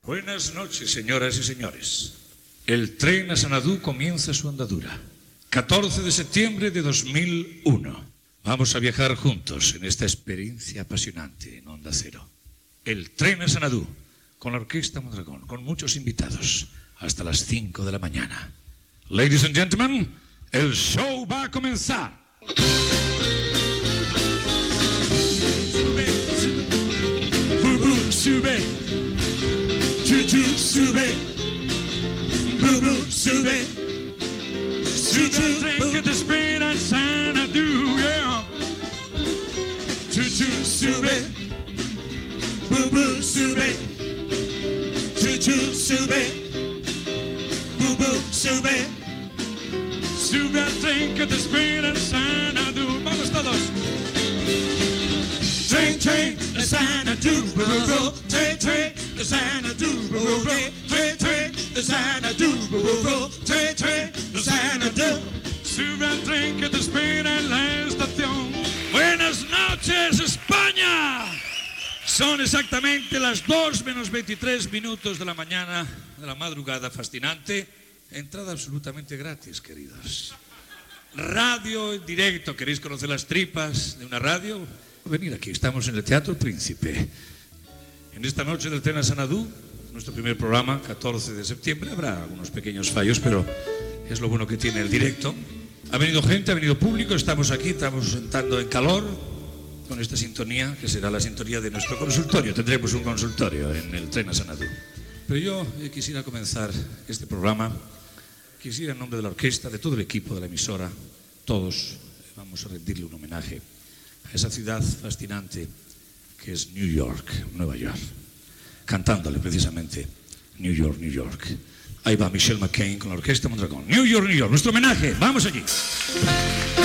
Buenas noches, señoras y señores. El tren a Sanadú comienza su andadura. 14 de septiembre de 2001. Vamos a viajar juntos en esta experiencia apasionante en Onda Cero. El tren a Sanadú, con la Orquesta Mondragón, con muchos invitados, hasta las 5 de la mañana. Ladies and gentlemen, el show va a comenzar. Sube, chuchu, sube, bubu, sube, chuchu, tren que te espera en Sanadú, yeah. Chuchu, sube, bubu, sube, chuchu, sube, bubu, sube, sube al tren que te espera en Sanadú. Vamos todos. Train, train, the Sanadú, boo-boo, train, train, the Sanadú, boo-boo, train, train, the Sanadú, boo-boo, train, train, the Sanadú. Sube al tren que te espera en la estación. Buenas noches, España. Son exactamente las 2 menos 23 minutos de la mañana, de la madrugada fascinante. Entrada absolutamente gratis, queridos. Radio en directo. ¿Queréis conocer las tripas de una radio? Venir aquí, estamos en el Teatro Príncipe. En esta noche del tren a Sanadú, nuestro primer programa, 14 de septiembre, habrá algunos pequeños fallos, pero es lo bueno que tiene el directo. Ha venido gente, ha venido público, estamos aquí, estamos entrando en calor con esta sintonía, que será la sintonía de nuestro consultorio. Tendremos un consultorio en el tren a Sanadú. Pero yo quisiera comenzar este programa, quisiera en nombre de la orquesta, de todo el equipo de la emisora, todos vamos a rendirle un homenaje a esa ciudad fascinante que es New York, Nueva York, cantándole precisamente New York, New York. Ahí va Michelle McCain con la Orquesta Mondragón. New York, New York, nuestro homenaje, vamos allí.